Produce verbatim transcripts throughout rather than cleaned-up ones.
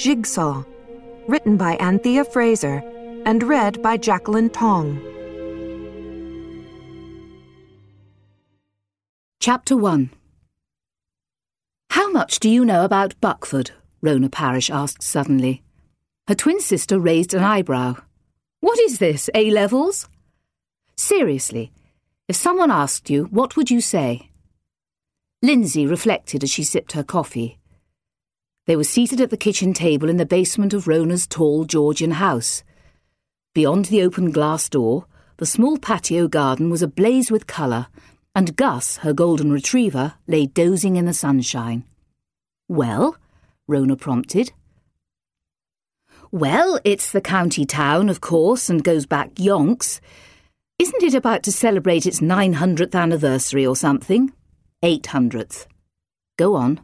Jigsaw, written by Anthea Fraser and read by Jacqueline Tong. Chapter one. "How much do you know about Buckford?" Rona Parish asked suddenly. Her twin sister raised an eyebrow. "What is this, A-levels?" "Seriously, if someone asked you, what would you say?" Lindsay reflected as she sipped her coffee. They were seated at the kitchen table in the basement of Rona's tall Georgian house. Beyond the open glass door, the small patio garden was ablaze with colour, and Gus, her golden retriever, lay dozing in the sunshine. "Well?" Rona prompted. "Well, it's the county town, of course, and goes back yonks. Isn't it about to celebrate its nine hundredth anniversary or something? Eight hundredth. Go on."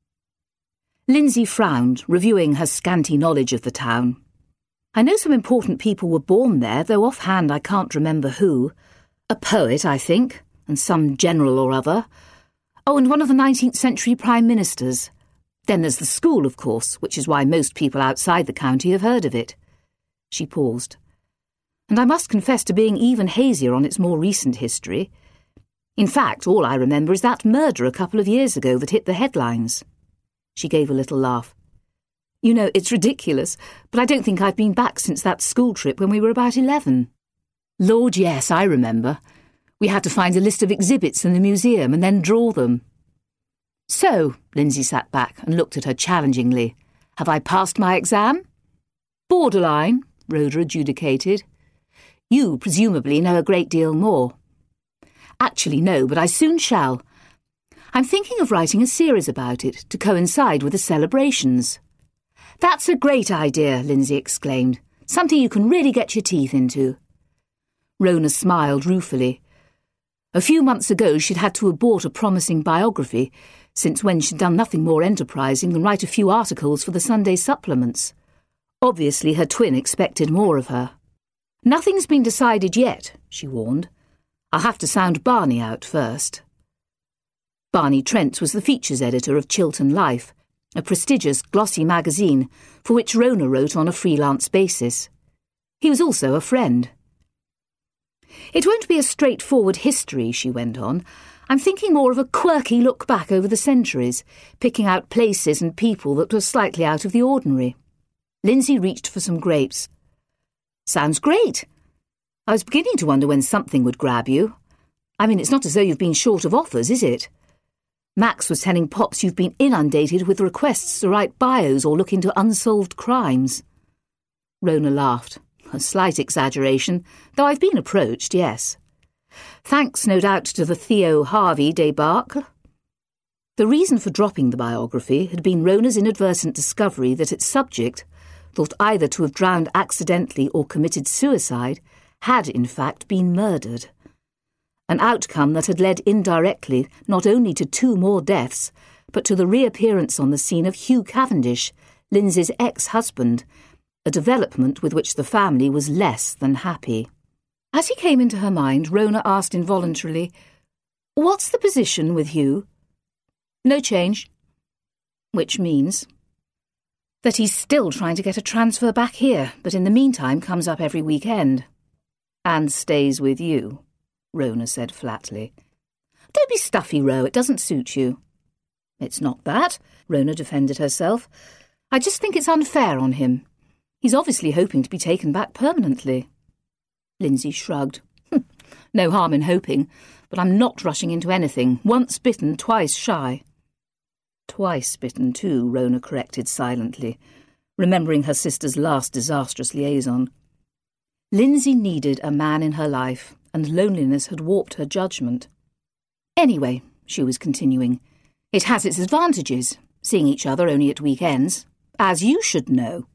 Lindsay frowned, reviewing her scanty knowledge of the town. "I know some important people were born there, though offhand I can't remember who. A poet, I think, and some general or other. Oh, and one of the nineteenth century prime ministers. Then there's the school, of course, which is why most people outside the county have heard of it." She paused. "And I must confess to being even hazier on its more recent history. In fact, all I remember is that murder a couple of years ago that hit the headlines." She gave a little laugh. "You know, it's ridiculous, but I don't think I've been back since that school trip when we were about eleven. Lord, yes, I remember. We had to find a list of exhibits in the museum and then draw them." "So," Lindsay sat back and looked at her challengingly, "have I passed my exam?" "Borderline," Rhoda adjudicated. "You presumably know a great deal more." "Actually, no, but I soon shall. I'm thinking of writing a series about it to coincide with the celebrations." "That's a great idea," Lindsay exclaimed. "Something you can really get your teeth into." Rona smiled ruefully. A few months ago she'd had to abort a promising biography, since when she'd done nothing more enterprising than write a few articles for the Sunday supplements. Obviously her twin expected more of her. "Nothing's been decided yet," she warned. "I'll have to sound Barney out first." Barney Trent was the features editor of Chiltern Life, a prestigious, glossy magazine for which Rona wrote on a freelance basis. He was also a friend. "It won't be a straightforward history," she went on. "I'm thinking more of a quirky look back over the centuries, picking out places and people that were slightly out of the ordinary." Lindsay reached for some grapes. "Sounds great. I was beginning to wonder when something would grab you. I mean, it's not as though you've been short of offers, is it? Max was telling Pops you've been inundated with requests to write bios or look into unsolved crimes." Rona laughed. "A slight exaggeration, though I've been approached, yes. Thanks, no doubt, to the Theo Harvey debacle." The reason for dropping the biography had been Rona's inadvertent discovery that its subject, thought either to have drowned accidentally or committed suicide, had in fact been murdered. An outcome that had led indirectly not only to two more deaths, but to the reappearance on the scene of Hugh Cavendish, Lindsay's ex-husband, a development with which the family was less than happy. As he came into her mind, Rona asked involuntarily, "What's the position with Hugh?" "No change." Which means that he's still trying to get a transfer back here, but in the meantime comes up every weekend. "And stays with you," Rona said flatly. "Don't be stuffy, Ro, it doesn't suit you." "It's not that," Rona defended herself. "I just think it's unfair on him. He's obviously hoping to be taken back permanently." Lindsay shrugged. "No harm in hoping, but I'm not rushing into anything. Once bitten, twice shy." "Twice bitten too," Rona corrected silently, remembering her sister's last disastrous liaison. Lindsay needed a man in her life, and loneliness had warped her judgment. "Anyway," she was continuing, "it has its advantages, seeing each other only at weekends, as you should know."